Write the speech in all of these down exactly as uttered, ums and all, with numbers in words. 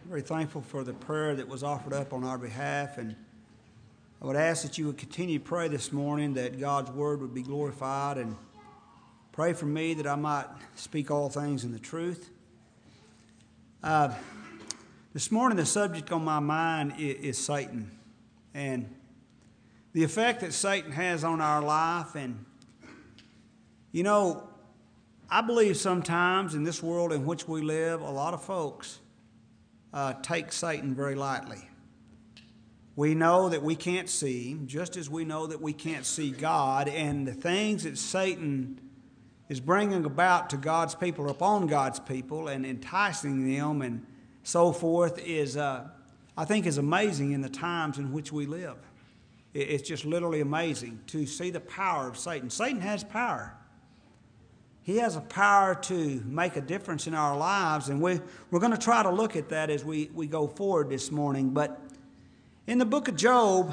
very thankful for the prayer that was offered up on our behalf, and I would ask that you would continue to pray this morning that God's word would be glorified, and pray for me that I might speak all things in the truth. Uh, this morning the subject on my mind is, is Satan, and the effect that Satan has on our life. And you know, I believe sometimes in this world in which we live, a lot of folks uh, take Satan very lightly. We know that we can't see him, just as we know that we can't see God, and the things that Satan is bringing about to God's people, upon God's people, and enticing them and so forth is, uh, I think, is amazing in the times in which we live. It's just literally amazing to see the power of Satan. Satan has power. He has a power to make a difference in our lives, and we, we're going to try to look at that as we, we go forward this morning. But in the book of Job,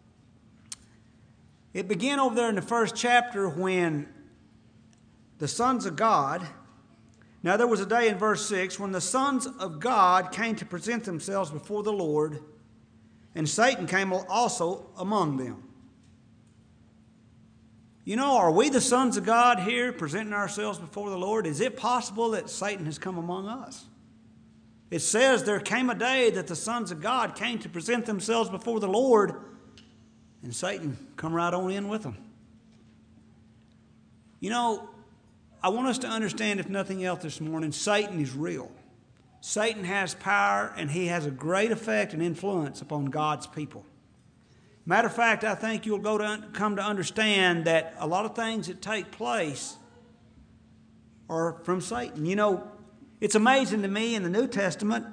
it began over there in the first chapter when the sons of God, now there was a day in verse six when the sons of God came to present themselves before the Lord, and Satan came also among them. You know, are we the sons of God here presenting ourselves before the Lord? Is it possible that Satan has come among us? It says there came a day that the sons of God came to present themselves before the Lord, and Satan come right on in with them. You know, I want us to understand, if nothing else this morning, Satan is real. Satan has power, and he has a great effect and influence upon God's people. Matter of fact, I think you'll go to come to understand that a lot of things that take place are from Satan. You know, it's amazing to me in the New Testament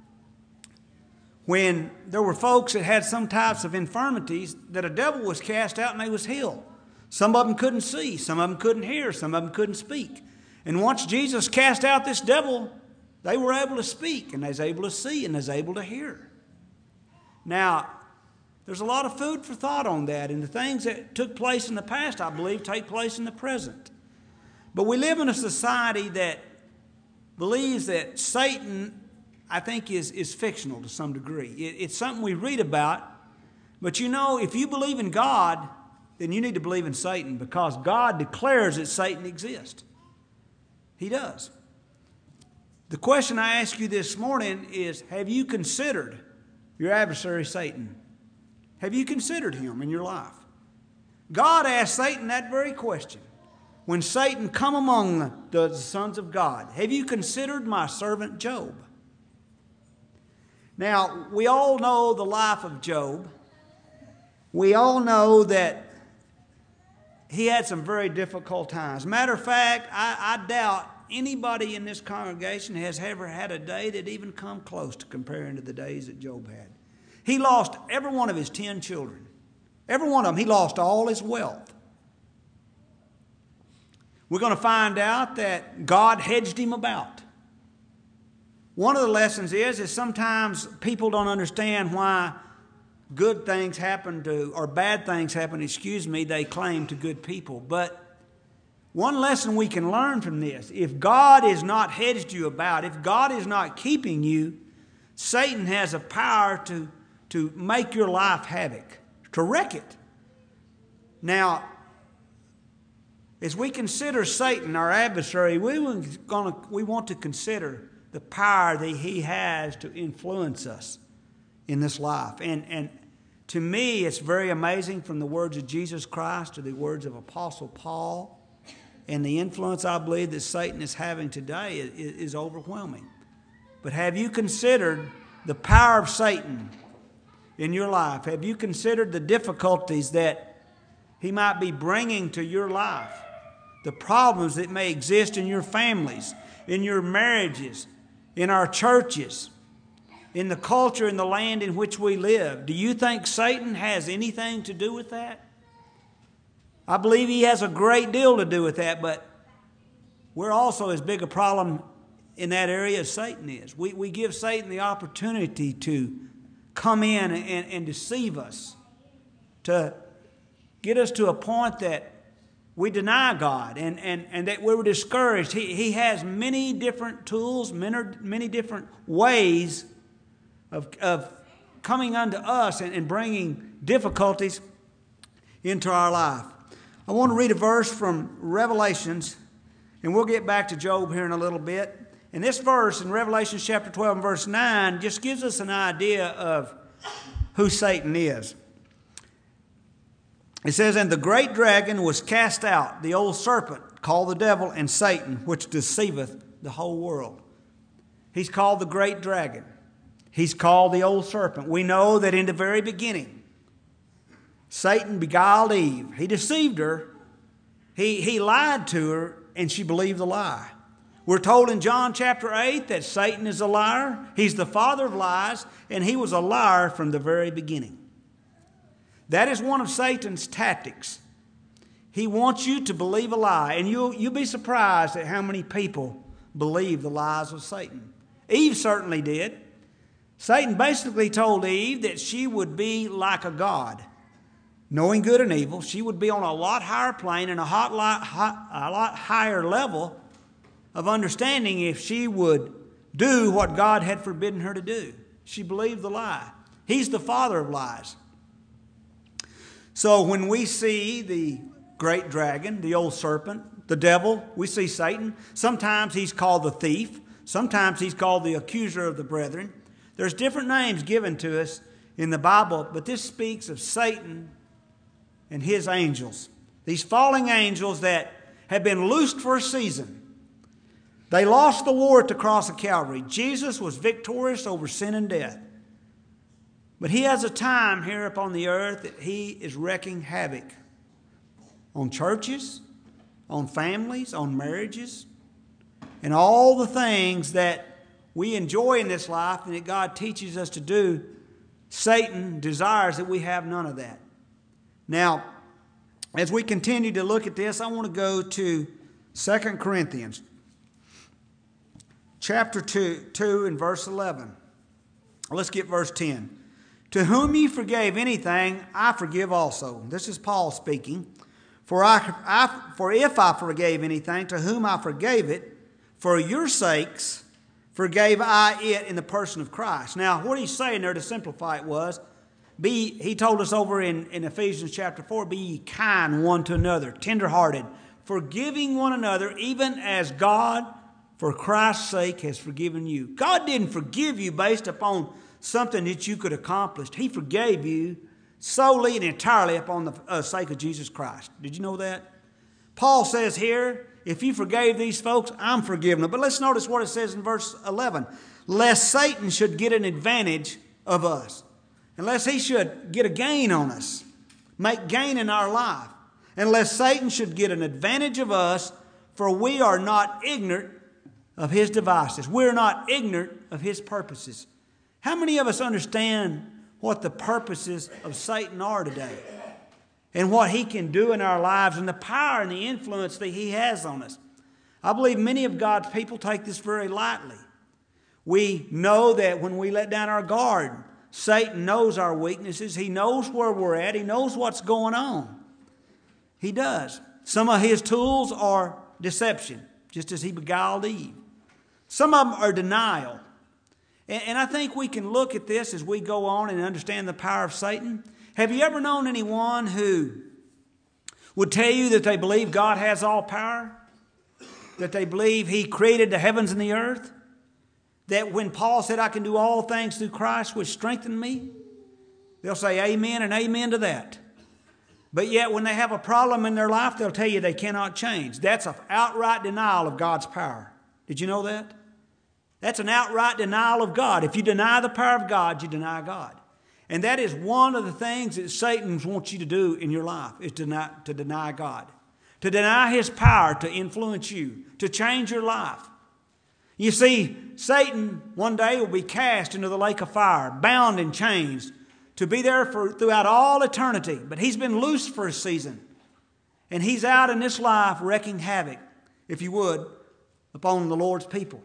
when there were folks that had some types of infirmities that a devil was cast out and they was healed. Some of them couldn't see, some of them couldn't hear, some of them couldn't speak. And once Jesus cast out this devil, they were able to speak, and they was able to see, and they was able to hear. Now, there's a lot of food for thought on that, and the things that took place in the past, I believe, take place in the present. But we live in a society that believes that Satan, I think, is, is fictional to some degree. It, it's something we read about, but you know, if you believe in God, then you need to believe in Satan, because God declares that Satan exists. He does. The question I ask you this morning is, have you considered your adversary Satan? Have you considered him in your life? God asked Satan that very question when Satan come among the sons of God. Have you considered my servant Job? Now, we all know the life of Job. We all know that he had some very difficult times. Matter of fact, I, I doubt anybody in this congregation has ever had a day that even come close to comparing to the days that Job had. He lost every one of his ten children. Every one of them, he lost all his wealth. We're going to find out that God hedged him about. One of the lessons is, is sometimes people don't understand why good things happen to, or bad things happen, excuse me, they claim to good people. But one lesson we can learn from this, if God is not hedged you about, if God is not keeping you, Satan has a power to, to make your life havoc, to wreck it. Now, as we consider Satan, our adversary, we, gonna, we want to consider the power that he has to influence us in this life. And, and to me, it's very amazing, from the words of Jesus Christ to the words of Apostle Paul, and the influence I believe that Satan is having today is, is overwhelming. But have you considered the power of Satan in your life? Have you considered the difficulties that he might be bringing to your life? The problems that may exist in your families, in your marriages, in our churches, in the culture, in the land in which we live. Do you think Satan has anything to do with that? I believe he has a great deal to do with that, but we're also as big a problem in that area as Satan is. We, we give Satan the opportunity to come in and, and deceive us, to get us to a point that we deny God and, and, and that we were discouraged. He, he has many different tools, many, many different ways of, of coming unto us and, and bringing difficulties into our life. I want to read a verse from Revelations, and we'll get back to Job here in a little bit. And this verse in Revelation chapter twelve and verse nine just gives us an idea of who Satan is. It says, "And the great dragon was cast out, the old serpent, called the devil and Satan, which deceiveth the whole world." He's called the great dragon. He's called the old serpent. We know that in the very beginning, Satan beguiled Eve. He deceived her. He, he lied to her, and she believed the lie. We're told in John chapter eight that Satan is a liar. He's the father of lies, and he was a liar from the very beginning. That is one of Satan's tactics. He wants you to believe a lie, and you'll, you'll be surprised at how many people believe the lies of Satan. Eve certainly did. Satan basically told Eve that she would be like a god, knowing good and evil. She would be on a lot higher plane and a, hot lot, hot, a lot higher level of understanding if she would do what God had forbidden her to do. She believed the lie. He's the father of lies. So when we see the great dragon, the old serpent, the devil, we see Satan. Sometimes he's called the thief. Sometimes he's called the accuser of the brethren. There's different names given to us in the Bible, but this speaks of Satan and his angels. These falling angels that have been loosed for a season. They lost the war at the cross of Calvary. Jesus was victorious over sin and death. But he has a time here upon the earth that he is wreaking havoc on churches, on families, on marriages, and all the things that we enjoy in this life and that God teaches us to do. Satan desires that we have none of that. Now, as we continue to look at this, I want to go to Second Corinthians chapter two, two and verse eleven. Let's get verse ten. "To whom ye forgave anything, I forgive also." This is Paul speaking. For, I, I, for if I forgave anything, to whom I forgave it, for your sakes forgave I it in the person of Christ. Now, what he's saying there to simplify it was, be, he told us over in, in Ephesians chapter four, "Be ye kind one to another, tenderhearted, forgiving one another, even as God, for Christ's sake, has forgiven you." God didn't forgive you based upon something that you could accomplish. He forgave you solely and entirely upon the uh, sake of Jesus Christ. Did you know that? Paul says here, if you forgave these folks, I'm forgiving them. But let's notice what it says in verse eleven. "Lest Satan should get an advantage of us." Unless he should get a gain on us, make gain in our life. "Unless Satan should get an advantage of us, for we are not ignorant of his devices." We're not ignorant of his purposes. How many of us understand what the purposes of Satan are today? And what he can do in our lives and the power and the influence that he has on us? I believe many of God's people take this very lightly. We know that when we let down our guard, Satan knows our weaknesses. He knows where we're at. He knows what's going on. He does. Some of his tools are deception, just as he beguiled Eve. Some of them are denial. And I think we can look at this as we go on and understand the power of Satan. Have you ever known anyone who would tell you that they believe God has all power? That they believe he created the heavens and the earth? That when Paul said, "I can do all things through Christ which strengthen me," they'll say amen and amen to that. But yet when they have a problem in their life, they'll tell you they cannot change. That's an outright denial of God's power. Did you know that? That's an outright denial of God. If you deny the power of God, you deny God. And that is one of the things that Satan wants you to do in your life, is to deny, to deny God. To deny his power to influence you, to change your life. You see, Satan one day will be cast into the lake of fire, bound and chains, to be there for throughout all eternity. But he's been loosed for a season. And he's out in this life wreaking havoc, if you would, upon the Lord's people.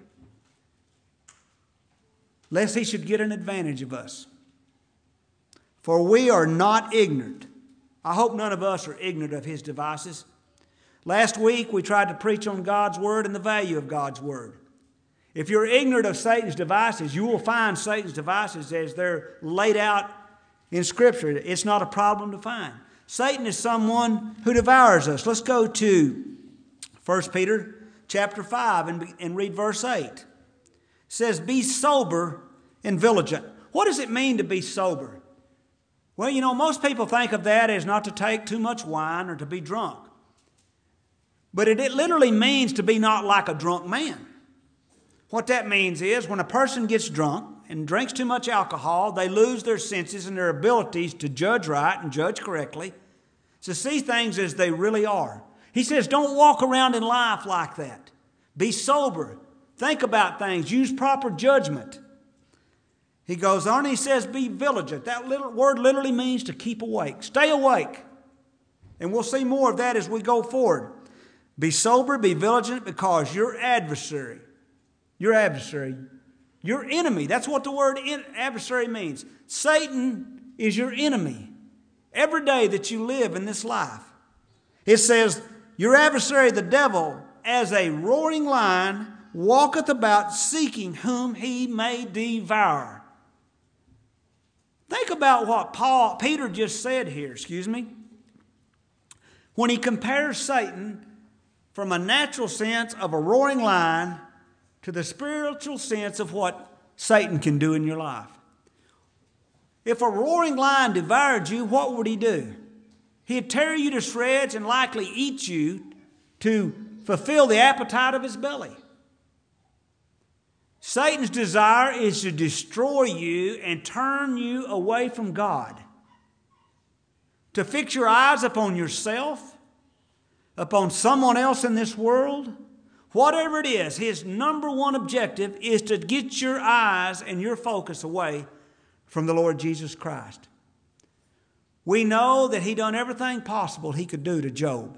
Lest he should get an advantage of us. For we are not ignorant. I hope none of us are ignorant of his devices. Last week we tried to preach on God's Word and the value of God's Word. If you're ignorant of Satan's devices, you will find Satan's devices as they're laid out in Scripture. It's not a problem to find. Satan is someone who devours us. Let's go to First Peter chapter five and, and read verse eight. It says, be sober and vigilant. What does it mean to be sober? Well, you know, most people think of that as not to take too much wine or to be drunk. But it, it literally means to be not like a drunk man. What that means is when a person gets drunk and drinks too much alcohol, they lose their senses and their abilities to judge right and judge correctly, to see things as they really are. He says, don't walk around in life like that. Be sober. Think about things. Use proper judgment. He goes on and he says, be vigilant. That little word literally means to keep awake. Stay awake. And we'll see more of that as we go forward. Be sober, be vigilant, because your adversary, your adversary, your enemy, that's what the word adversary means. Satan is your enemy every day that you live in this life. It says, your adversary, the devil, as a roaring lion, walketh about seeking whom he may devour. Think about what Paul, Peter just said here, excuse me. When he compares Satan from a natural sense of a roaring lion to the spiritual sense of what Satan can do in your life. If a roaring lion devoured you, what would he do? He'd tear you to shreds and likely eat you to fulfill the appetite of his belly. Satan's desire is to destroy you and turn you away from God. To fix your eyes upon yourself, upon someone else in this world. Whatever it is, his number one objective is to get your eyes and your focus away from the Lord Jesus Christ. We know that he done everything possible he could do to Job.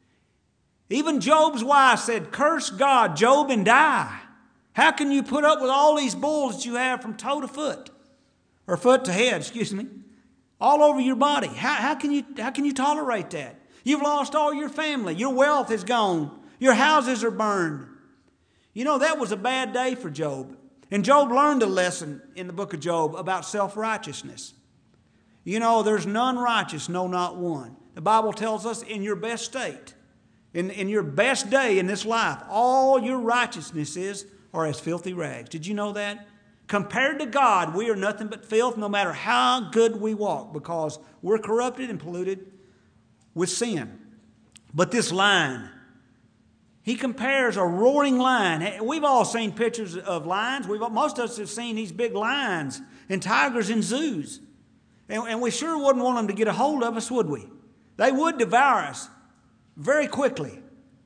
Even Job's wife said, curse God, Job, and die. How can you put up with all these bulls that you have from toe to foot? Or foot to head, excuse me. All over your body. How, how, can you, how can you tolerate that? You've lost all your family. Your wealth is gone. Your houses are burned. You know, that was a bad day for Job. And Job learned a lesson in the book of Job about self-righteousness. You know, there's none righteous, no, not one. The Bible tells us in your best state, in, in your best day in this life, all your righteousnesses are as filthy rags. Did you know that? Compared to God, we are nothing but filth no matter how good we walk, because we're corrupted and polluted with sin. But this lion, he compares a roaring lion. We've all seen pictures of lions. We've, most of us have seen these big lions and tigers in zoos. And, and we sure wouldn't want them to get a hold of us, would we? They would devour us very quickly.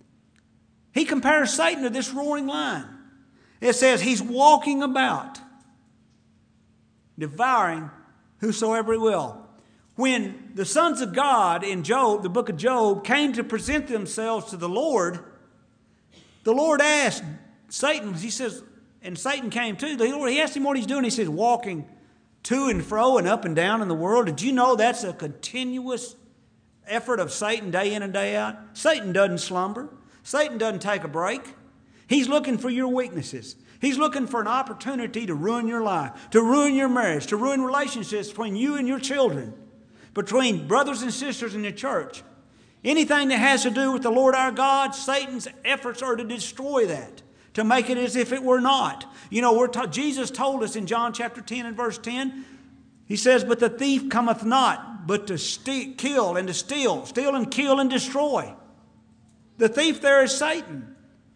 He compares Satan to this roaring lion. It says he's walking about, devouring whosoever he will. When the sons of God in Job, the book of Job, came to present themselves to the Lord, the Lord asked Satan, he says, and Satan came too. The Lord, he asked him what he's doing. He says, walking to and fro and up and down in the world. Did you know that's a continuous effort of Satan day in and day out? Satan doesn't slumber. Satan doesn't take a break. He's looking for your weaknesses. He's looking for an opportunity to ruin your life, to ruin your marriage, to ruin relationships between you and your children, between brothers and sisters in the church. Anything that has to do with the Lord our God, Satan's efforts are to destroy that, to make it as if it were not. You know, we're ta- Jesus told us in John chapter ten and verse ten, he says, but the thief cometh not, but to ste- kill and to steal, steal and kill and destroy. The thief there is Satan.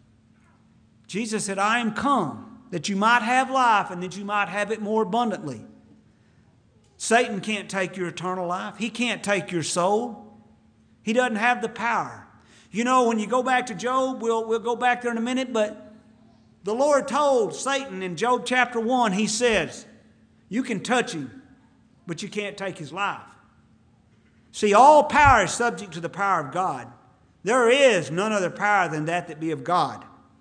Jesus said, I am come that you might have life and that you might have it more abundantly. Satan can't take your eternal life. He can't take your soul. He doesn't have the power. You know, when you go back to Job, we'll, we'll go back there in a minute, but the Lord told Satan in Job chapter one, he says, you can touch him, but you can't take his life. See, all power is subject to the power of God. There is none other power than that that be of God.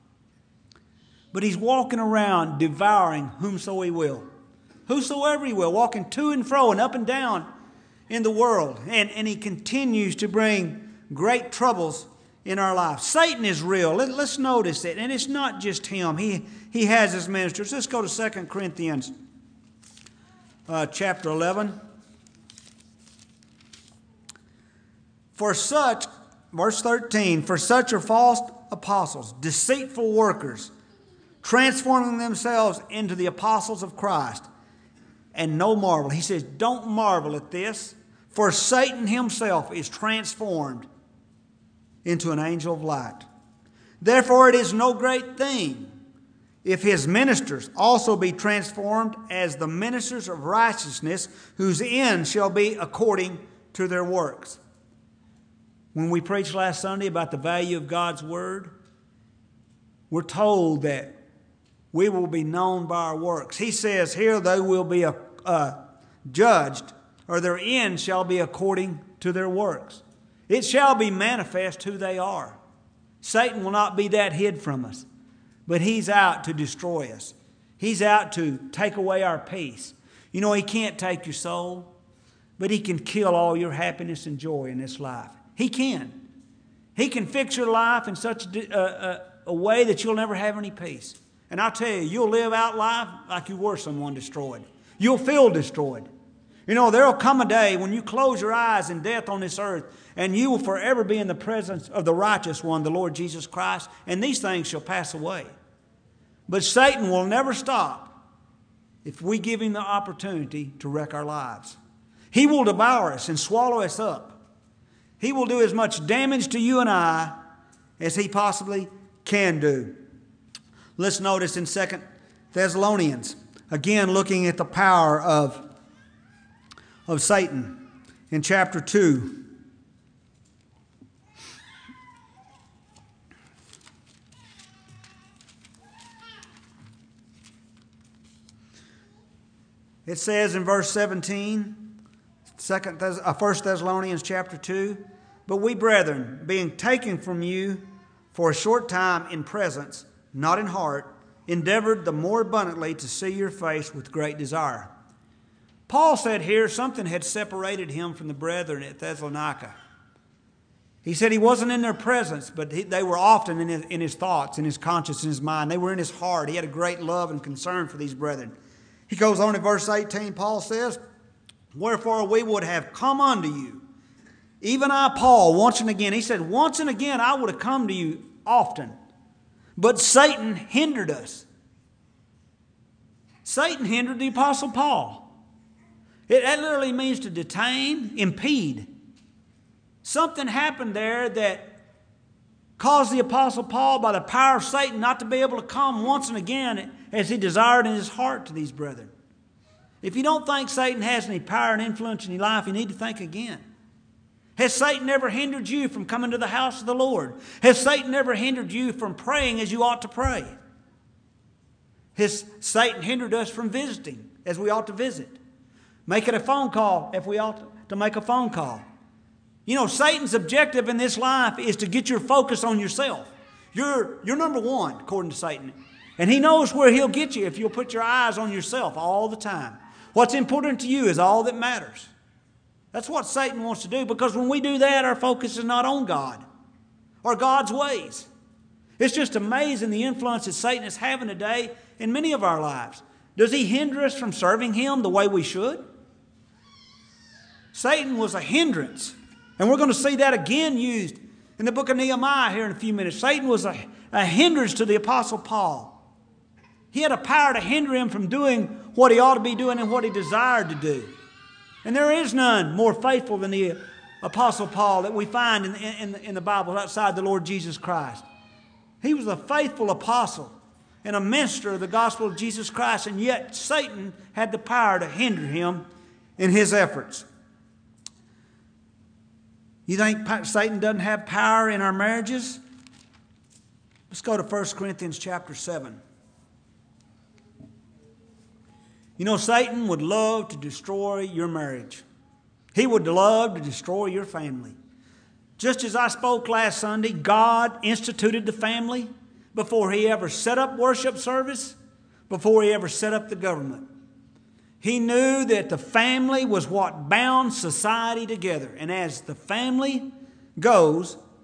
But he's walking around devouring whomso he will. Whosoever he will, walking to and fro and up and down in the world. And, and he continues to bring great troubles in our life. Satan is real. Let, let's notice it. And it's not just him. He, he has his ministers. Let's go to Second Corinthians uh, chapter eleven. For such, verse thirteen, for such are false apostles, deceitful workers, transforming themselves into the apostles of Christ. And no marvel. He says, don't marvel at this, for Satan himself is transformed into an angel of light. Therefore it is no great thing if his ministers also be transformed as the ministers of righteousness, whose end shall be according to their works. When we preached last Sunday about the value of God's Word, we're told that we will be known by our works. He says here they will be uh, uh, judged, or their end shall be according to their works. It shall be manifest who they are. Satan will not be that hid from us, but he's out to destroy us. He's out to take away our peace. You know, he can't take your soul, but he can kill all your happiness and joy in this life. He can. He can fix your life in such a, a, a way that you'll never have any peace. And I'll tell you, you'll live out life like you were someone destroyed. You'll feel destroyed. You know, there will come a day when you close your eyes in death on this earth, and you will forever be in the presence of the righteous one, the Lord Jesus Christ, and these things shall pass away. But Satan will never stop if we give him the opportunity to wreck our lives. He will devour us and swallow us up. He will do as much damage to you and I as he possibly can do. Let's notice in Second Thessalonians, again looking at the power of, of Satan in chapter two. It says in verse seventeen, Second Thess- uh, First Thessalonians chapter two, but we, brethren, being taken from you for a short time in presence, not in heart, endeavored the more abundantly to see your face with great desire. Paul said here something had separated him from the brethren at Thessalonica. He said he wasn't in their presence, but he, they were often in his, in his thoughts, in his conscience, in his mind. They were in his heart. He had a great love and concern for these brethren. He goes on in verse eighteen, Paul says, wherefore we would have come unto you, even I, Paul, once and again. He said, once and again I would have come to you often, but Satan hindered us. Satan hindered the Apostle Paul. It, that literally means to detain, impede. Something happened there that caused the Apostle Paul, by the power of Satan, not to be able to come once and again as he desired in his heart to these brethren. If you don't think Satan has any power and influence in your life, you need to think again. Has Satan ever hindered you from coming to the house of the Lord? Has Satan ever hindered you from praying as you ought to pray? Has Satan hindered us from visiting as we ought to visit? Making a phone call if we ought to make a phone call. You know, Satan's objective in this life is to get your focus on yourself. You're, you're number one, according to Satan. And he knows where he'll get you if you'll put your eyes on yourself all the time. What's important to you is all that matters. That's what Satan wants to do, because when we do that, our focus is not on God or God's ways. It's just amazing the influence that Satan is having today in many of our lives. Does he hinder us from serving him the way we should? Satan was a hindrance. And we're going to see that again used in the book of Nehemiah here in a few minutes. Satan was a, a hindrance to the Apostle Paul. He had a power to hinder him from doing what he ought to be doing and what he desired to do. And there is none more faithful than the Apostle Paul that we find in, in, in the Bible outside the Lord Jesus Christ. He was a faithful apostle and a minister of the gospel of Jesus Christ, and yet Satan had the power to hinder him in his efforts. You think Satan doesn't have power in our marriages? Let's go to First Corinthians chapter seven. You know, Satan would love to destroy your marriage. He would love to destroy your family. Just as I spoke last Sunday, God instituted the family before he ever set up worship service, before he ever set up the government. He knew that the family was what bound society together. And as the family goes,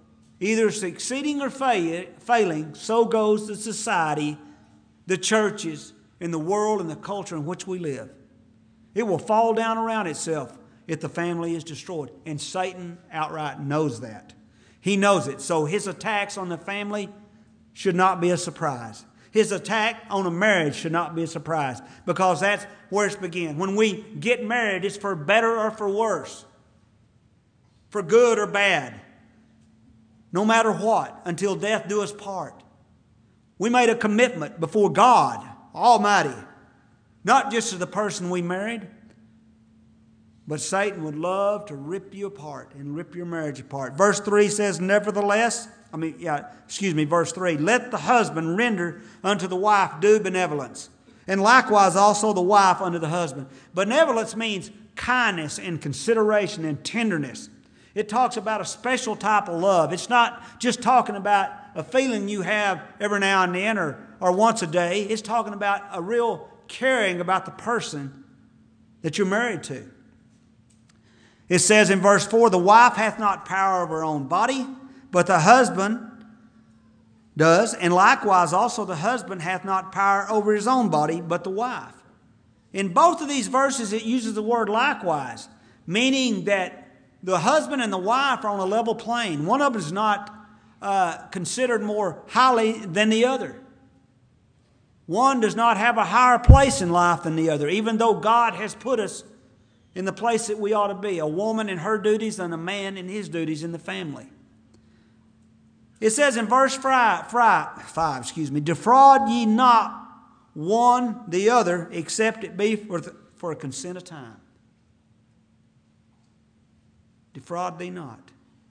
either succeeding or failing, so goes the society, the churches, and the world and the culture in which we live. It will fall down around itself if the family is destroyed. And Satan outright knows that. He knows it. So his attacks on the family should not be a surprise. His attack on a marriage should not be a surprise, because that's where it's begins. When we get married, it's for better or for worse, for good or bad, no matter what, until death do us part. We made a commitment before God Almighty, not just to the person we married, but Satan would love to rip you apart and rip your marriage apart. Verse three says, nevertheless, I mean, yeah, excuse me, verse three, let the husband render unto the wife due benevolence, and likewise also the wife unto the husband. Benevolence means kindness and consideration and tenderness. It talks about a special type of love. It's not just talking about a feeling you have every now and then or, or once a day. It's talking about a real caring about the person that you're married to. It says in verse four, the wife hath not power of her own body, but the husband does, and likewise also the husband hath not power over his own body, but the wife. In both of these verses it uses the word likewise, meaning that the husband and the wife are on a level plane. One of them is not uh, considered more highly than the other. One does not have a higher place in life than the other, even though God has put us in the place that we ought to be, a woman in her duties and a man in his duties in the family. It says in verse five, five excuse me, defraud ye not one the other, except it be for, the, for a consent of time. Defraud thee not.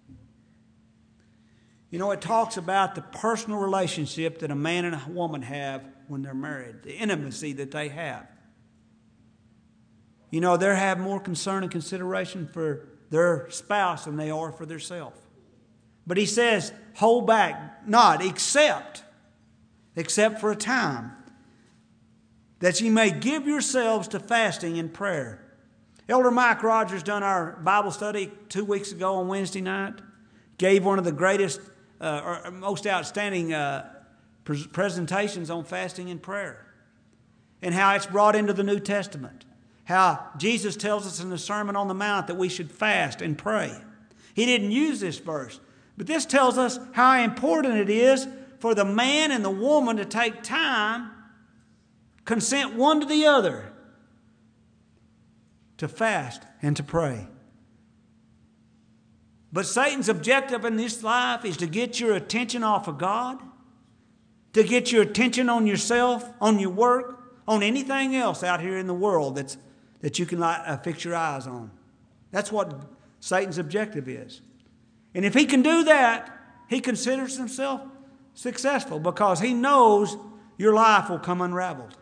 You know, it talks about the personal relationship that a man and a woman have when they're married, the intimacy that they have. You know, they have more concern and consideration for their spouse than they are for themselves. But he says, hold back, not, except, except for a time, that ye may give yourselves to fasting and prayer. Elder Mike Rogers done our Bible study two weeks ago on Wednesday night. Gave one of the greatest, uh, or most outstanding uh, pre- presentations on fasting and prayer. And how it's brought into the New Testament. How Jesus tells us in the Sermon on the Mount that we should fast and pray. He didn't use this verse. But this tells us how important it is for the man and the woman to take time, consent one to the other, to fast and to pray. But Satan's objective in this life is to get your attention off of God, to get your attention on yourself, on your work, on anything else out here in the world that's, that you can uh, fix your eyes on. That's what Satan's objective is. And if he can do that, he considers himself successful, because he knows your life will come unraveled.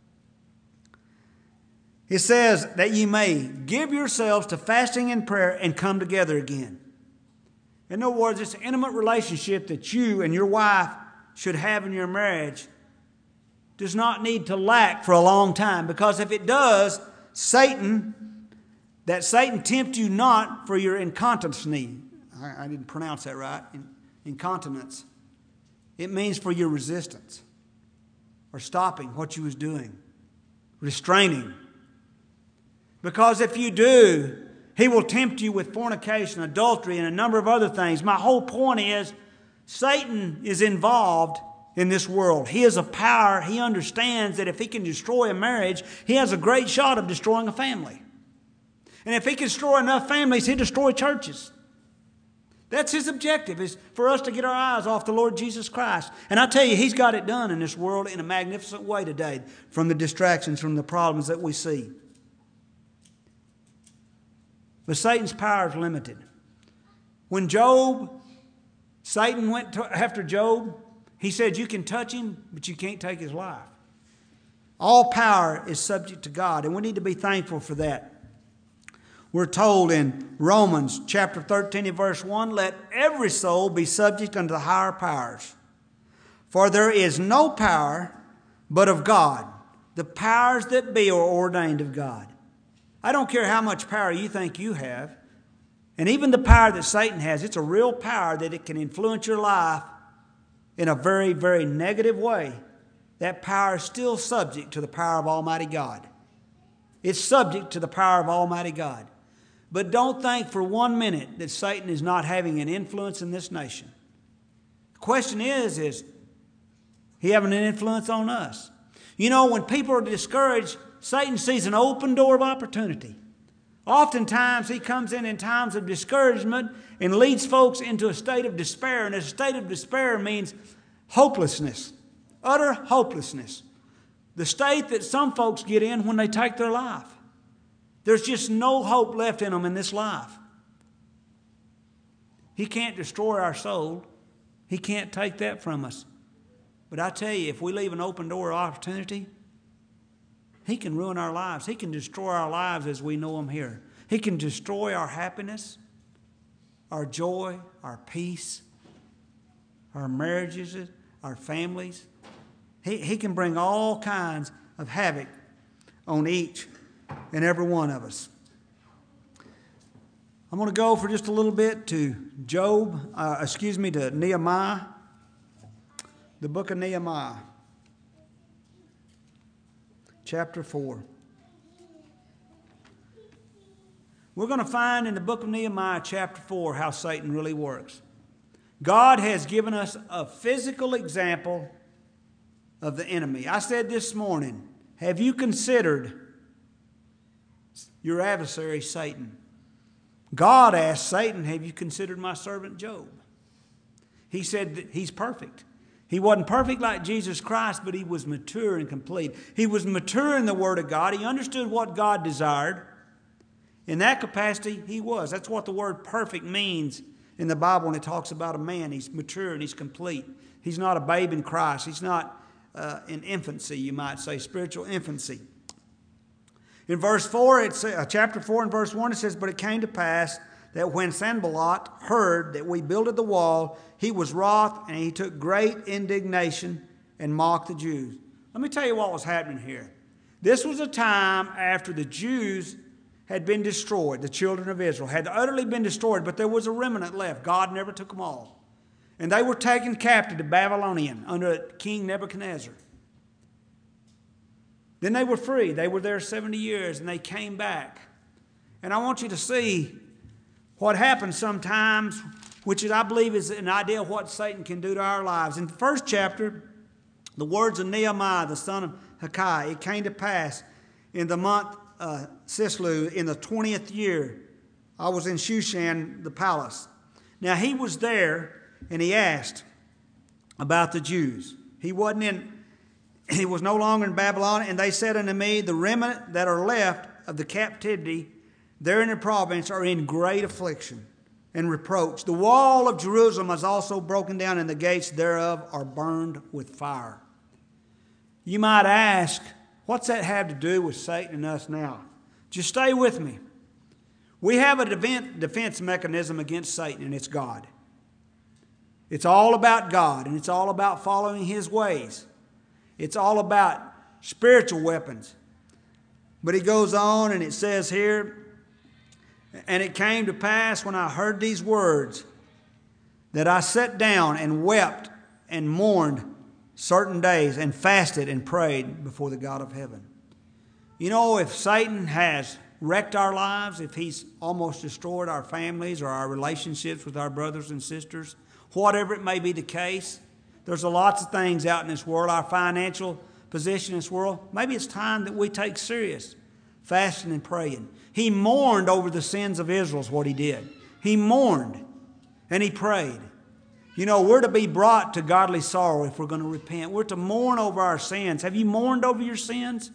It says that ye may give yourselves to fasting and prayer and come together again. In other words, this intimate relationship that you and your wife should have in your marriage does not need to lack for a long time, because if it does, Satan, that Satan tempt you not for your incontinence. I, I didn't pronounce that right. In, incontinence. It means for your resistance, or stopping what you was doing, restraining. Because if you do, he will tempt you with fornication, adultery, and a number of other things. My whole point is, Satan is involved in this world. He is a power. He understands that if he can destroy a marriage, he has a great shot of destroying a family. And if he can destroy enough families, he'll destroy churches. That's his objective, is for us to get our eyes off the Lord Jesus Christ. And I tell you, he's got it done in this world in a magnificent way today, from the distractions, from the problems that we see. But Satan's power is limited. When Job, Satan went to, after Job, he said, you can touch him, but you can't take his life. All power is subject to God, and we need to be thankful for that. We're told in Romans chapter thirteen and verse one, let every soul be subject unto the higher powers. For there is no power but of God. The powers that be are ordained of God. I don't care how much power you think you have. And even the power that Satan has, it's a real power that it can influence your life in a very, very negative way. That power is still subject to the power of Almighty God. It's subject to the power of Almighty God. But don't think for one minute that Satan is not having an influence in this nation. The question is, is he having an influence on us? You know, when people are discouraged, Satan sees an open door of opportunity. Oftentimes, he comes in in times of discouragement and leads folks into a state of despair. And a state of despair means hopelessness, utter hopelessness. The state that some folks get in when they take their life. There's just no hope left in them in this life. He can't destroy our soul. He can't take that from us. But I tell you, if we leave an open door of opportunity, he can ruin our lives. He can destroy our lives as we know them here. He can destroy our happiness, our joy, our peace, our marriages, our families. He, he can bring all kinds of havoc on each and every one of us. I'm going to go for just a little bit to Job, uh, excuse me, to Nehemiah, the book of Nehemiah. Chapter four. We're going to find in the book of Nehemiah, chapter four, how Satan really works. God has given us a physical example of the enemy. I said this morning, have you considered your adversary, Satan? God asked Satan, have you considered my servant Job? He said that he's perfect. He wasn't perfect like Jesus Christ, but he was mature and complete. He was mature in the Word of God. He understood what God desired. In that capacity, he was. That's what the word perfect means in the Bible when it talks about a man. He's mature and he's complete. He's not a babe in Christ. He's not uh, in infancy, you might say, spiritual infancy. In verse four, it's uh, chapter four and verse one, it says, "But it came to pass that when Sanballat heard that we builded the wall, he was wroth, and he took great indignation and mocked the Jews." Let me tell you what was happening here. This was a time after the Jews had been destroyed. The children of Israel had utterly been destroyed, but there was a remnant left. God never took them all. And they were taken captive to Babylonian under King Nebuchadnezzar. Then they were free. They were there seventy years, and they came back. And I want you to see what happens sometimes, which is, I believe, is an idea of what Satan can do to our lives. In the first chapter, the words of Nehemiah, the son of Hakkai, "It came to pass in the month uh, Sislu, in the twentieth year, I was in Shushan, the palace." Now he was there, and he asked about the Jews. He wasn't in, he was no longer in Babylon, and they said unto me, "The remnant that are left of the captivity there in the province are in great affliction and reproach. The wall of Jerusalem is also broken down, and the gates thereof are burned with fire." You might ask, what's that have to do with Satan and us now? Just stay with me. We have a defense mechanism against Satan, and it's God. It's all about God, and it's all about following His ways. It's all about spiritual weapons. But he goes on, and it says here, "And it came to pass when I heard these words, that I sat down and wept and mourned certain days, and fasted and prayed before the God of heaven." You know, if Satan has wrecked our lives, if he's almost destroyed our families or our relationships with our brothers and sisters, whatever it may be the case, there's a lots of things out in this world, our financial position in this world. Maybe it's time that we take serious fasting and praying. He mourned over the sins of Israel is what he did. He mourned and he prayed. You know, we're to be brought to godly sorrow if we're going to repent. We're to mourn over our sins. Have you mourned over your sins?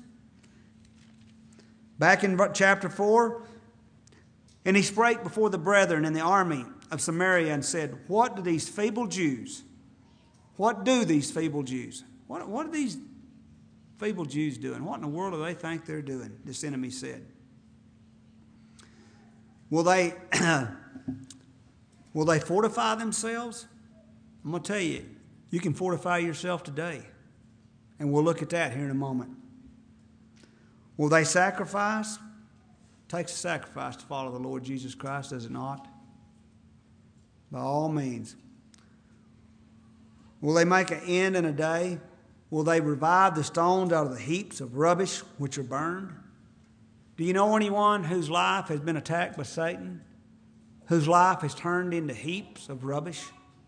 Back in chapter four, "And he spake before the brethren in the army of Samaria and said, What do these feeble Jews, what do these feeble Jews, what, what are these feeble Jews doing? What in the world do they think they're doing?" This enemy said. Will they, will they fortify themselves? I'm going to tell you, you can fortify yourself today. And we'll look at that here in a moment. Will they sacrifice? takes a sacrifice to follow the Lord Jesus Christ, does it not? By all means. Will they make an end in a day? Will they revive the stones out of the heaps of rubbish which are burned? Do you know anyone whose life has been attacked by Satan? Whose life has turned into heaps of rubbish?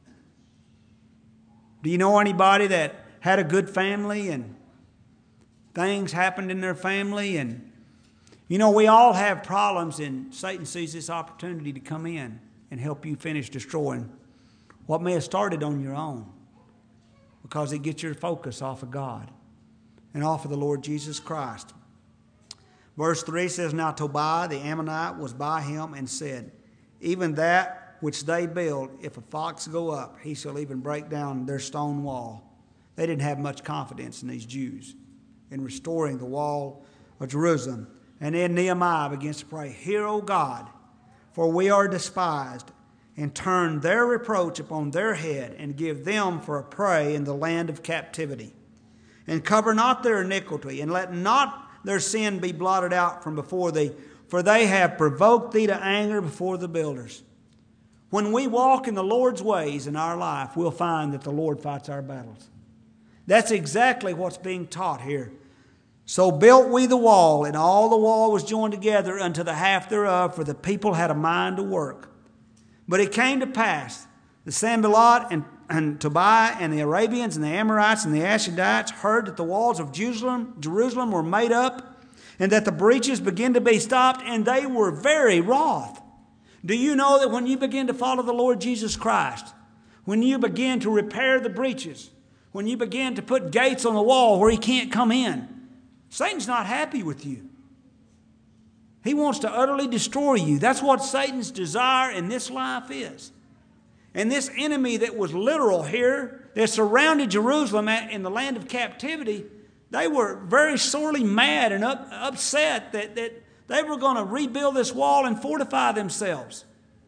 Do you know anybody that had a good family and things happened in their family? And you know, we all have problems, and Satan sees this opportunity to come in and help you finish destroying what may have started on your own, because it gets your focus off of God and off of the Lord Jesus Christ. Verse three says, Now Tobiah the Ammonite was by him and said, Even that which they build, if a fox go up, he shall even break down their stone wall. They didn't have much confidence in these Jews in restoring the wall of Jerusalem. And then Nehemiah begins to pray, Hear, O God, for we are despised, and turn their reproach upon their head, and give them for a prey in the land of captivity. And cover not their iniquity, and let not their sin be blotted out from before thee, for they have provoked thee to anger before the builders. When we walk in the Lord's ways in our life, we'll find that the Lord fights our battles. That's exactly what's being taught here. So built we the wall, and all the wall was joined together unto the half thereof, for the people had a mind to work. But it came to pass, the Sanballat and, and Tobiah and the Arabians and the Amorites and the Ashdodites heard that the walls of Jerusalem, Jerusalem were made up, and that the breaches began to be stopped, and they were very wroth. Do you know that when you begin to follow the Lord Jesus Christ, when you begin to repair the breaches, when you begin to put gates on the wall where he can't come in, Satan's not happy with you. He wants to utterly destroy you. That's what Satan's desire in this life is. And this enemy that was literal here, that surrounded Jerusalem in the land of captivity, they were very sorely mad and up, upset that, that they were going to rebuild this wall and fortify themselves.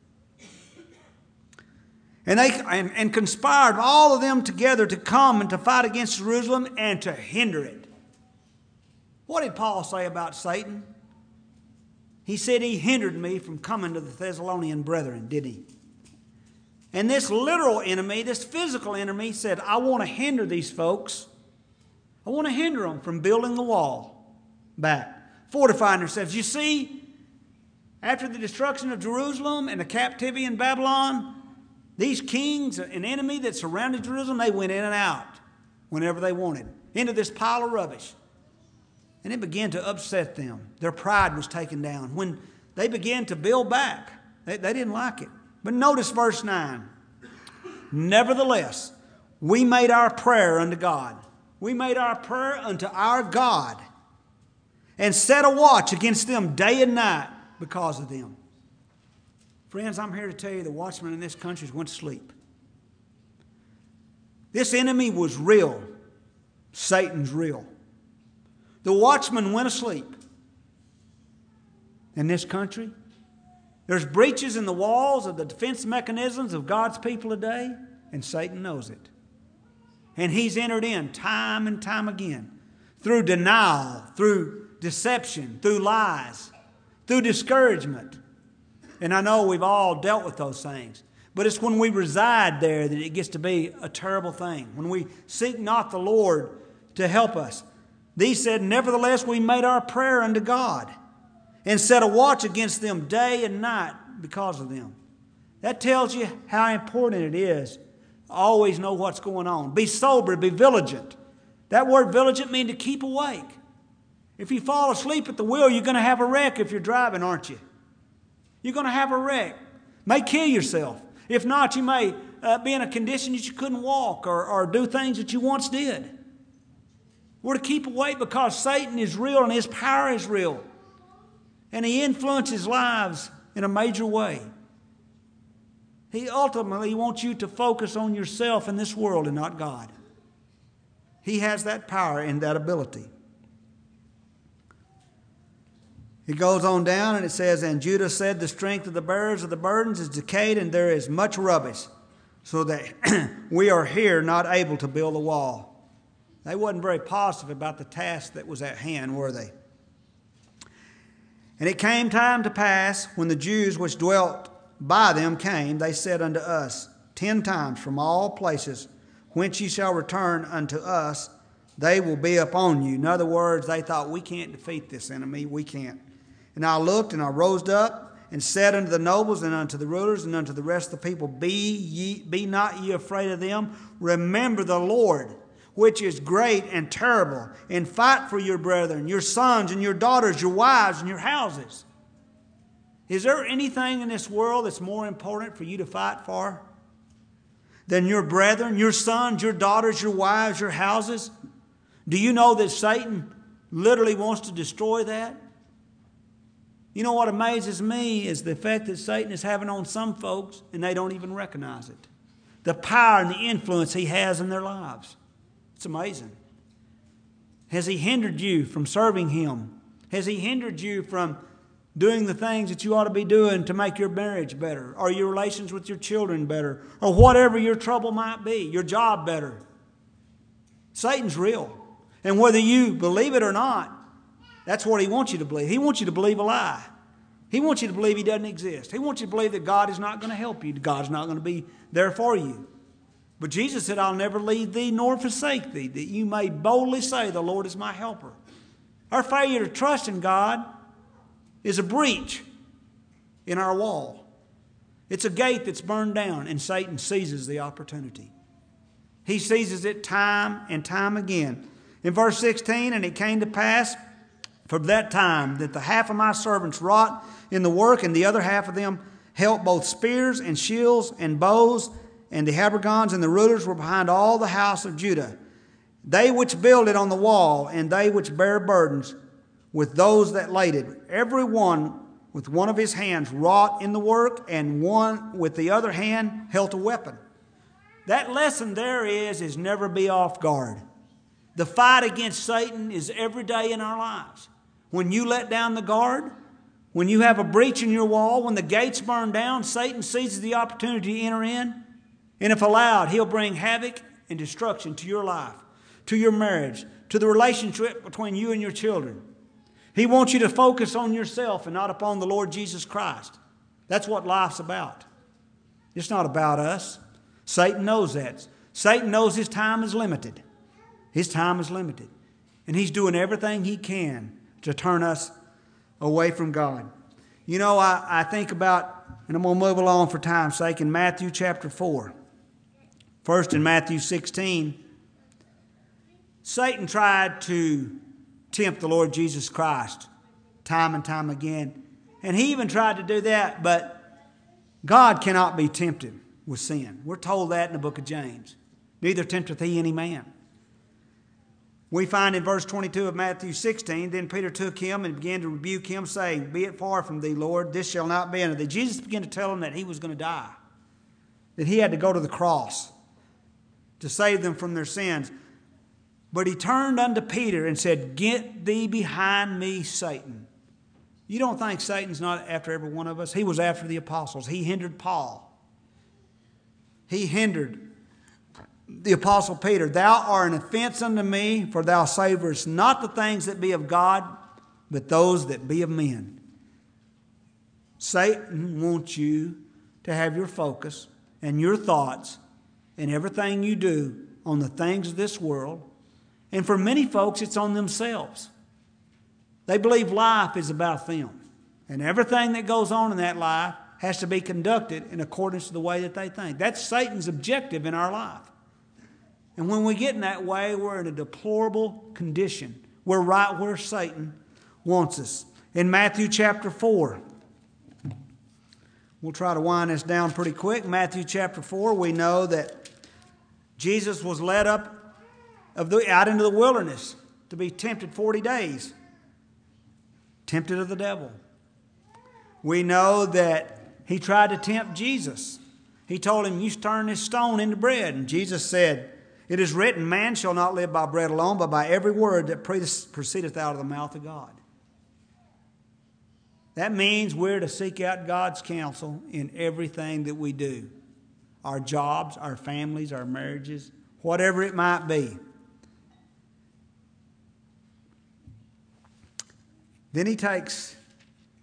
And they and, and conspired all of them together to come and to fight against Jerusalem and to hinder it. What did Paul say about Satan? He said he hindered me from coming to the Thessalonian brethren, did he? And this literal enemy, this physical enemy, said, I want to hinder these folks. I want to hinder them from building the wall back, fortifying themselves. You see, after the destruction of Jerusalem and the captivity in Babylon, these kings, an enemy that surrounded Jerusalem, they went in and out whenever they wanted, into this pile of rubbish. And it began to upset them. Their pride was taken down. When they began to build back, they, they didn't like it. But notice verse nine. Nevertheless, we made our prayer unto God. We made our prayer unto our God and set a watch against them day and night because of them. Friends, I'm here to tell you the watchmen in this country went to sleep. This enemy was real. Satan's real. The watchmen went asleep. In this country, there's breaches in the walls of the defense mechanisms of God's people today, and Satan knows it. And he's entered in time and time again through denial, through deception, through lies, through discouragement. And I know we've all dealt with those things. But it's when we reside there that it gets to be a terrible thing. When we seek not the Lord to help us. These said, Nevertheless, we made our prayer unto God and set a watch against them day and night because of them. That tells you how important it is to always know what's going on. Be sober, be vigilant. That word vigilant means to keep awake. If you fall asleep at the wheel, you're going to have a wreck if you're driving, aren't you? You're going to have a wreck. May kill yourself. If not, you may uh, be in a condition that you couldn't walk or, or do things that you once did. We're to keep awake because Satan is real and his power is real. And he influences lives in a major way. He ultimately wants you to focus on yourself in this world and not God. He has that power and that ability. It goes on down and it says, And Judah said, The strength of the bearers of the burdens is decayed, and there is much rubbish, so that we are here not able to build a wall. They wasn't very positive about the task that was at hand, were they? And it came time to pass, when the Jews which dwelt by them came, they said unto us, ten times from all places whence ye shall return unto us, they will be upon you. In other words, they thought, we can't defeat this enemy. We can't. And I looked, and I rose up, and said unto the nobles, and unto the rulers, and unto the rest of the people, Be ye, be not ye afraid of them. Remember the Lord, which is great and terrible, and fight for your brethren, your sons and your daughters, your wives and your houses. Is there anything in this world that's more important for you to fight for than your brethren, your sons, your daughters, your wives, your houses? Do you know that Satan literally wants to destroy that? You know what amazes me is the effect that Satan is having on some folks, and they don't even recognize it. The power and the influence he has in their lives. It's amazing. Has he hindered you from serving him? Has he hindered you from doing the things that you ought to be doing to make your marriage better, or your relations with your children better, or whatever your trouble might be, your job better? Satan's real. And whether you believe it or not, that's what he wants you to believe. He wants you to believe a lie. He wants you to believe he doesn't exist. He wants you to believe that God is not going to help you. God's not going to be there for you. But Jesus said, I'll never leave thee nor forsake thee, that you may boldly say, the Lord is my helper. Our failure to trust in God is a breach in our wall. It's a gate that's burned down, and Satan seizes the opportunity. He seizes it time and time again. In verse sixteen, and it came to pass from that time that the half of my servants wrought in the work, and the other half of them held both spears and shields and bows, and the habergeons and the rulers were behind all the house of Judah. They which builded on the wall, and they which bare burdens, with those that laid it, every one with one of his hands wrought in the work, and one with the other hand held a weapon. That lesson there is, is never be off guard. The fight against Satan is every day in our lives. When you let down the guard, when you have a breach in your wall, when the gates burn down, Satan seizes the opportunity to enter in. And if allowed, he'll bring havoc and destruction to your life, to your marriage, to the relationship between you and your children. He wants you to focus on yourself and not upon the Lord Jesus Christ. That's what life's about. It's not about us. Satan knows that. Satan knows his time is limited. His time is limited. And he's doing everything he can to turn us away from God. You know, I, I think about, and I'm going to move along for time's sake, in Matthew chapter four. First in Matthew sixteen, Satan tried to tempt the Lord Jesus Christ time and time again. And he even tried to do that, but God cannot be tempted with sin. We're told that in the book of James. Neither tempteth he any man. We find in verse twenty-two of Matthew sixteen, then Peter took him and began to rebuke him, saying, Be it far from thee, Lord, this shall not be unto thee. Jesus began to tell him that he was going to die, that he had to go to the cross to save them from their sins. But he turned unto Peter and said, Get thee behind me, Satan. You don't think Satan's not after every one of us? He was after the apostles. He hindered Paul. He hindered the apostle Peter. Thou art an offense unto me, for thou savorest not the things that be of God, but those that be of men. Satan wants you to have your focus and your thoughts and everything you do on the things of this world. And for many folks, it's on themselves. They believe life is about them. And everything that goes on in that life has to be conducted in accordance to the way that they think. That's Satan's objective in our life. And when we get in that way, we're in a deplorable condition. We're right where Satan wants us. In Matthew chapter four, we'll try to wind this down pretty quick. Matthew chapter four, we know that Jesus was led up of the, out into the wilderness to be tempted forty days. Tempted of the devil. We know that he tried to tempt Jesus. He told him, you turn this stone into bread. And Jesus said, It is written, Man shall not live by bread alone, but by every word that proceedeth out of the mouth of God. That means we're to seek out God's counsel in everything that we do. Our jobs, our families, our marriages, whatever it might be. Then he takes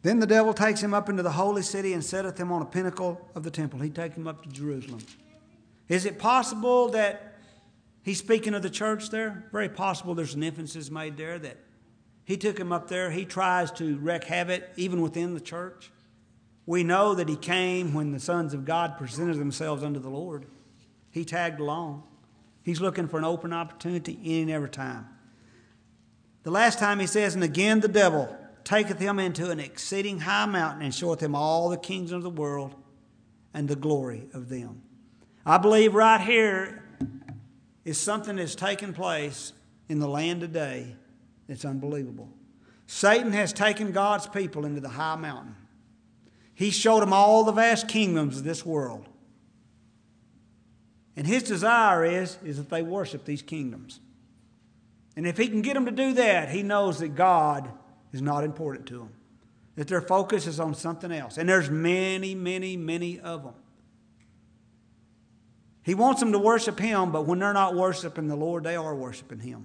Then the devil takes him up into the holy city and setteth him on a pinnacle of the temple. He takes him up to Jerusalem. Is it possible that he's speaking of the church there? Very possible there's an emphasis made there that he took him up there. He tries to wreak havoc even within the church. We know that he came when the sons of God presented themselves unto the Lord. He tagged along. He's looking for an open opportunity any and every time. The last time he says, and again the devil taketh him into an exceeding high mountain and showeth him all the kingdoms of the world and the glory of them. I believe right here is something that's taken place in the land today that's unbelievable. Satan has taken God's people into the high mountain. He showed them all the vast kingdoms of this world. And his desire is, is that they worship these kingdoms. And if he can get them to do that, he knows that God is not important to them. That their focus is on something else. And there's many, many, many of them. He wants them to worship him, but when they're not worshiping the Lord, they are worshiping him.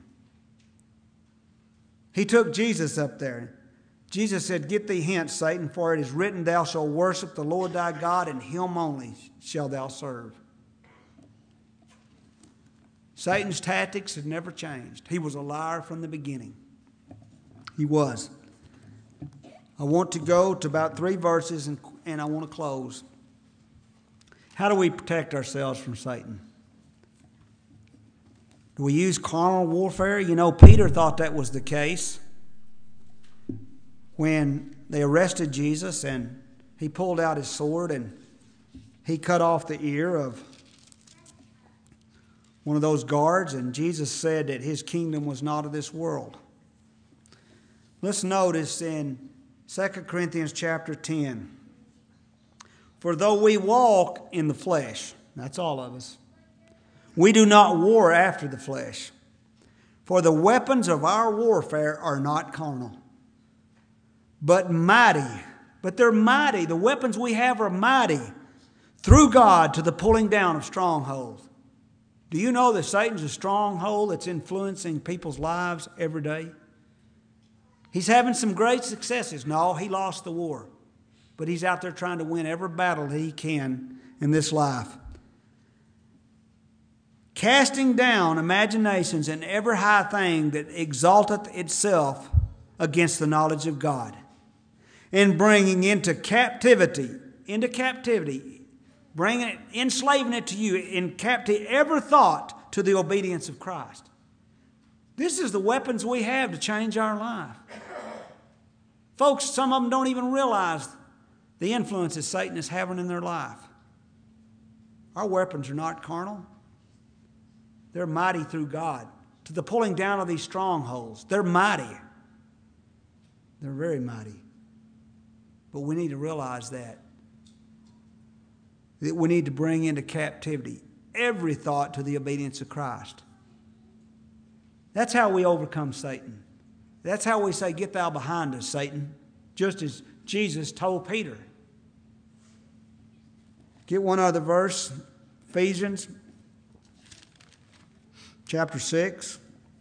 He took Jesus up there. Jesus said, get thee hence, Satan, for it is written, thou shalt worship the Lord thy God, and him only shalt thou serve. Satan's tactics had never changed. He was a liar from the beginning. He was. I want to go to about three verses, and, and I want to close. How do we protect ourselves from Satan? Do we use carnal warfare? You know, Peter thought that was the case when they arrested Jesus and he pulled out his sword and he cut off the ear of one of those guards, and Jesus said that his kingdom was not of this world. Let's notice in Second Corinthians chapter ten. For though we walk in the flesh, that's all of us, we do not war after the flesh. For the weapons of our warfare are not carnal, but mighty. But they're mighty. The weapons we have are mighty through God to the pulling down of strongholds. Do you know that Satan's a stronghold that's influencing people's lives every day? He's having some great successes. No, he lost the war. But he's out there trying to win every battle that he can in this life. Casting down imaginations and every high thing that exalteth itself against the knowledge of God. And bringing into captivity, into captivity, bringing it, enslaving it to you, in captivity, every thought to the obedience of Christ. This is the weapons we have to change our life. Folks, some of them don't even realize the influences Satan is having in their life. Our weapons are not carnal. They're mighty through God. To the pulling down of these strongholds. They're mighty. They're very mighty. But we need to realize that. That we need to bring into captivity every thought to the obedience of Christ. That's how we overcome Satan. That's how we say, get thou behind us, Satan. Just as Jesus told Peter. Get one other verse. Ephesians chapter six.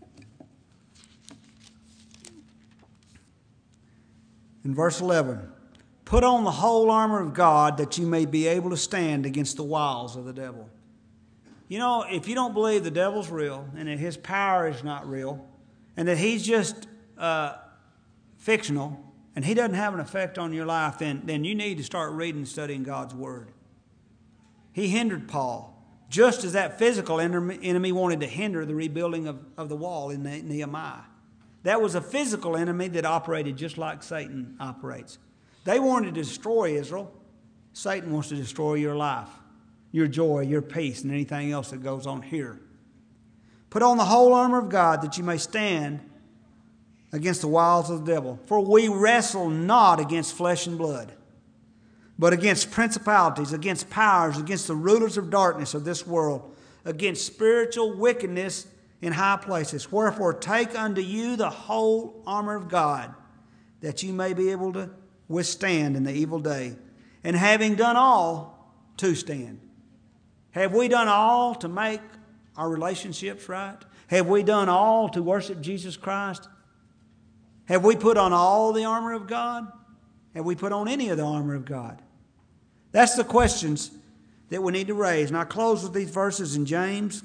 In verse eleven. Put on the whole armor of God that you may be able to stand against the wiles of the devil. You know, if you don't believe the devil's real and that his power is not real and that he's just uh, fictional and he doesn't have an effect on your life, then, then you need to start reading and studying God's Word. He hindered Paul, just as that physical enemy wanted to hinder the rebuilding of, of the wall in Nehemiah. That was a physical enemy that operated just like Satan operates. They wanted to destroy Israel. Satan wants to destroy your life, your joy, your peace, and anything else that goes on here. Put on the whole armor of God that you may stand against the wiles of the devil. For we wrestle not against flesh and blood, but against principalities, against powers, against the rulers of darkness of this world, against spiritual wickedness in high places. Wherefore take unto you the whole armor of God, that you may be able to withstand in the evil day, and having done all, to stand. Have we done all to make our relationships right? Have we done all to worship Jesus Christ? Have we put on all the armor of God? Have we put on any of the armor of God? That's the questions that we need to raise. And I close with these verses in James.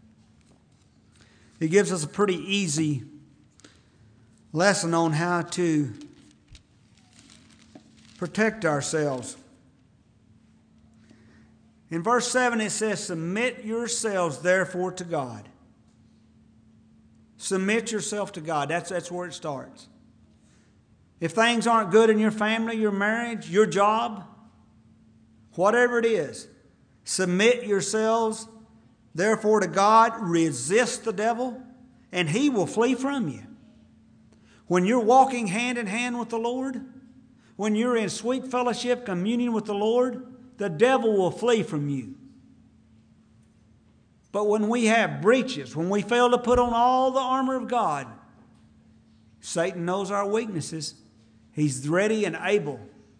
It gives us a pretty easy lesson on how to protect ourselves. In verse seven it says, submit yourselves therefore to God. Submit yourself to God. That's, that's where it starts. If things aren't good in your family, your marriage, your job, whatever it is, submit yourselves therefore to God. Resist the devil, and he will flee from you. When you're walking hand in hand with the Lord, when you're in sweet fellowship, communion with the Lord, the devil will flee from you. But when we have breaches, when we fail to put on all the armor of God, Satan knows our weaknesses. He's ready and able.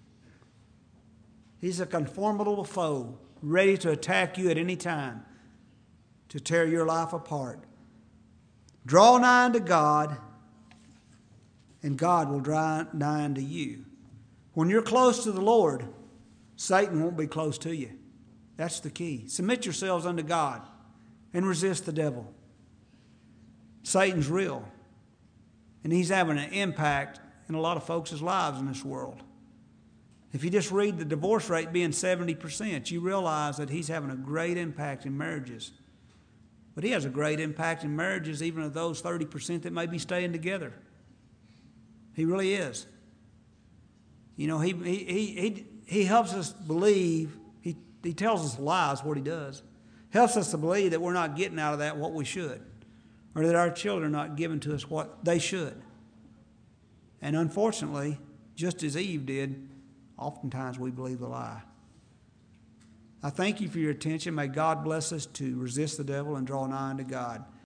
He's a conformable foe, ready to attack you at any time, to tear your life apart. Draw nigh unto God, and God will draw nigh unto you. When you're close to the Lord, Satan won't be close to you. That's the key. Submit yourselves unto God and resist the devil. Satan's real, and he's having an impact in a lot of folks' lives in this world. If you just read the divorce rate being seventy percent, you realize that he's having a great impact in marriages. But he has a great impact in marriages, even of those thirty percent that may be staying together. He really is. You know, he he he he, he helps us believe, he, he tells us lies, what he does. Helps us to believe that we're not getting out of that what we should, or that our children are not giving to us what they should. And unfortunately, just as Eve did, oftentimes we believe the lie. I thank you for your attention. May God bless us to resist the devil and draw nigh unto God.